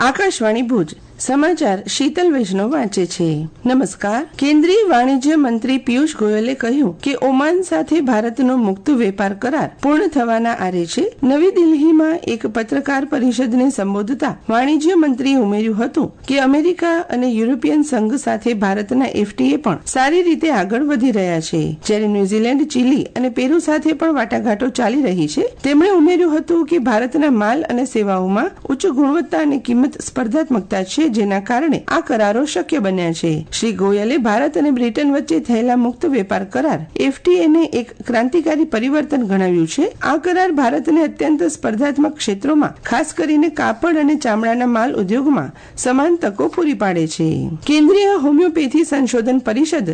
આકાશવાણી ભુજ સમાચાર શીતલ વૈષ્ણવ વાંચે છે. નમસ્કાર. કેન્દ્રીય વાણિજ્ય મંત્રી પિયુષ ગોયલે કહ્યું કે ઓમાન સાથે ભારતનો મુક્ત વેપાર કરાર પૂર્ણ થવાના આરે છે. નવી દિલ્હીમાં એક પત્રકાર પરિષદને સંબોધતા વાણિજ્ય મંત્રીએ ઉમેર્યું હતું કે અમેરિકા અને યુરોપિયન સંઘ સાથે ભારતના એફટીએ પણ સારી રીતે આગળ વધી રહ્યા છે, જ્યારે ન્યુઝીલેન્ડ, ચીલી અને પેરુ સાથે પણ વાટાઘાટો ચાલી રહી છે. તેમણે ઉમેર્યું હતું કે ભારતના માલ અને સેવાઓમાં ઉચ્ચ ગુણવત્તા અને કિંમત સ્પર્ધાત્મકતા છે, જેના કારણે આ કરારો શક્ય બન્યા છે. શ્રી ગોયલે ભારત અને બ્રિટન વચ્ચે થયેલા મુક્ત વેપાર કરાર એફટીએને એક ક્રાંતિકારી પરિવર્તન ગણાવ્યું છે. આ કરાર ભારતને અત્યંત સ્પર્ધાત્મક ક્ષેત્રોમાં, ખાસ કરીને કાપડ અને ચામડાના માલ ઉદ્યોગમાં સમાન તકો પૂરી પાડે છે. કેન્દ્રીય હોમિયોપેથી સંશોધન પરિષદ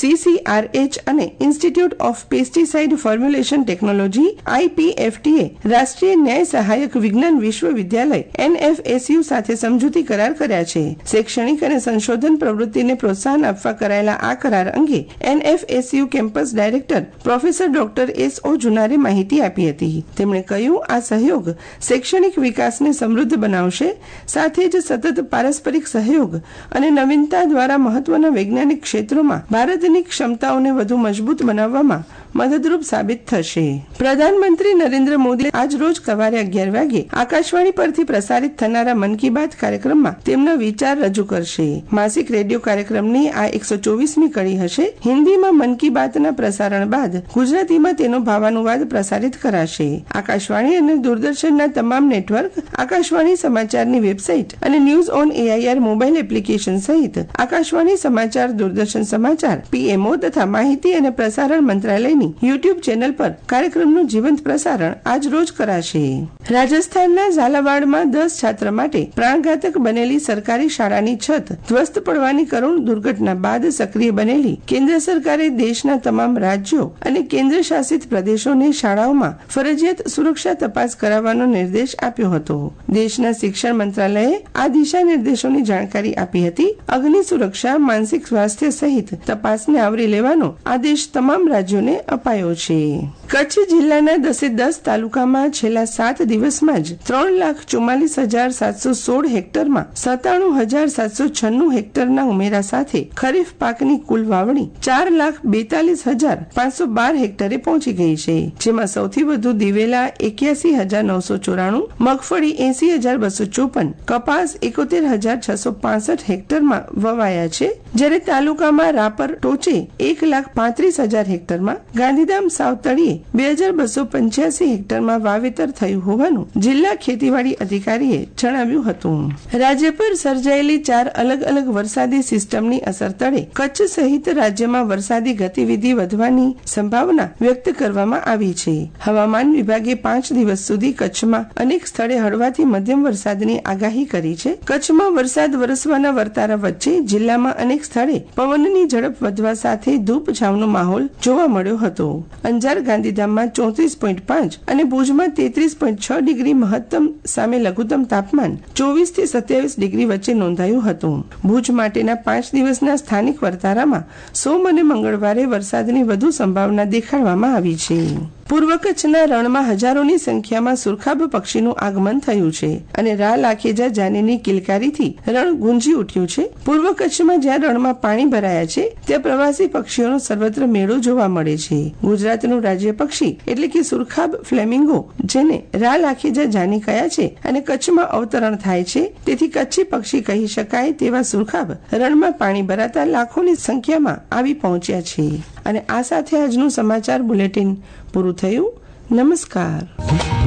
CCRH અને institute of pesticide formulation technology IPFTએ રાષ્ટ્રીય ન્યાય સહાયક વિજ્ઞાન વિશ્વવિદ્યાલય NFSU સાથે સમજૂતી કરાર કર્યા છે. શૈક્ષણિક અને સંશોધન પ્રવૃત્તિને પ્રોત્સાહન આપવા કરાયેલા આ કરાર અંગે NFSU campus director professor doctor S.O. જુનારે માહિતી આપી હતી. તેમણે કહ્યું, આ સહયોગ શૈક્ષણિક વિકાસને સમૃદ્ધ બનાવશે, સાથે જ સતત પારસ્પરિક સહયોગ અને નવીનતા દ્વારા મહત્વના વૈજ્ઞાનિક ક્ષેત્રોમાં ભારતની ક્ષમતાઓને વધુ મજબૂત બનાવવામાં મદદરૂપ સાબિત થશે. પ્રધાનમંત્રી નરેન્દ્ર મોદી આજ રોજ સવારે 11 વાગે આકાશવાણી પરથી પ્રસારિત થનારા મન કી બાત કાર્યક્રમમાં તેમના વિચાર રજૂ કરશે. માસિક રેડિયો કાર્યક્રમની આ 124મી કડી હશે. હિન્દીમાં મન કી બાતના પ્રસારણ બાદ ગુજરાતીમાં તેનો ભાવાનુવાદ પ્રસારિત કરાશે. આકાશવાણી અને દૂરદર્શનના તમામ નેટવર્ક, આકાશવાણી સમાચારની વેબસાઇટ અને news on AIR mobile application સહિત આકાશવાણી સમાચાર, દૂરદર્શન સમાચાર, PMO તથા માહિતી અને પ્રસારણ મંત્રાલયની યુટ્યુબ ચેનલ પર કાર્યક્રમનું જીવંત પ્રસારણ આજ રોજ કરાશે. રાજસ્થાનના ઝાલાવાડમાં 10 છાત્ર માટે પ્રાણઘાતક બનેલી સરકારી શાળાની છત ધ્વસ્ત પડવાની કરુણ દુર્ઘટના બાદ સક્રિય બનેલી કેન્દ્ર સરકારે દેશના તમામ રાજ્યો અને કેન્દ્ર શાસિત પ્રદેશોને શાળાઓમાં ફરજિયાત સુરક્ષા તપાસ કરાવવાનો નિર્દેશ આપ્યો હતો. દેશના શિક્ષણ મંત્રાલયે આ દિશા નિર્દેશોની જાણકારી આપી હતી. અગ્નિ સુરક્ષા, માનસિક સ્વાસ્થ્ય સહિત તપાસને આવરી લેવાનો આદેશ તમામ રાજ્યોને અપાયો છે. કચ્છ જિલ્લાના 10 તાલુકામાં છેલ્લા 7 દિવસમાં જ 3,44,716 હેક્ટરમાં 97,796 હેક્ટરના ઉમેરા સાથે ખરીફ પાકની કુલ વાવણી 4,42,512 હેક્ટરે પહોંચી ગઈ છે. જેમાં સૌથી વધુ દિવેલા 81,994, મગફળી 80,254, કપાસ 71,665 હેક્ટરમાં વવાયા છે, જ્યારે તાલુકામાં રાપર ટોચે 1,35,000 હેક્ટરમાં, ગાંધીધામ સાવ તળિયે 2,285 હેક્ટરમાં વાવેતર થયું હોવાનું જિલ્લા ખેતીવાડી અધિકારીએ જણાવ્યું હતું. રાજ્ય પર સર્જાયેલી 4 અલગ અલગ વરસાદી સિસ્ટમની અસર તળે કચ્છ સહિત રાજ્યમાં વરસાદી ગતિવિધિ વધવાની સંભાવના વ્યક્ત કરવામાં આવી છે. હવામાન વિભાગે 5 દિવસ સુધી કચ્છમાં અનેક સ્થળે હળવાથી મધ્યમ વરસાદની આગાહી કરી છે. કચ્છમાં વરસાદ વરસવાના વર્તારા વચ્ચે જિલ્લામાં અનેક સ્થળે પવનની ઝડપ વધવા સાથે ધૂપછાંવનો માહોલ જોવા મળ્યો હતો. અંજાર, ગાંધીધામમાં 34.5 અને ભુજમાં 33.6 ડિગ્રી મહત્તમ સામે લઘુત્તમ તાપમાન 24 થી 27 ડિગ્રી વચ્ચે નોંધાયું હતું. ભુજ માટેના 5 દિવસના સ્થાનિક વર્તારામાં સોમ અને મંગળવારે વરસાદની વધુ સંભાવના દેખાડવામાં આવી છે. પૂર્વ કચ્છના રણમાં હજારોની સંખ્યામાં સુરખાબ પક્ષીનું આગમન થયું છે અને રા લાખેજા જાનીની કિલકારીથી રણ ગુંજી ઉઠ્યું છે. પૂર્વ કચ્છમાં જ્યાં રણમાં પાણી ભરાયા છે ત્યાં પ્રવાસી પક્ષીઓનો સર્વત્ર મેળો જોવા મળે છે. ગુજરાતનું રાજ્ય પક્ષી એટલે કે સુરખાબ ફ્લેમિંગો, જેને રા લાખેજા જાની કયા છે અને કચ્છમાં અવતરણ થાય છે, તેથી કચ્છી પક્ષી કહી શકાય તેવા સુરખાબ રણમાં પાણી ભરાતા લાખોની સંખ્યામાં આવી પહોંચ્યા છે. અને આ સાથે આજનું સમાચાર બુલેટિન પૂરું થયું. નમસ્કાર.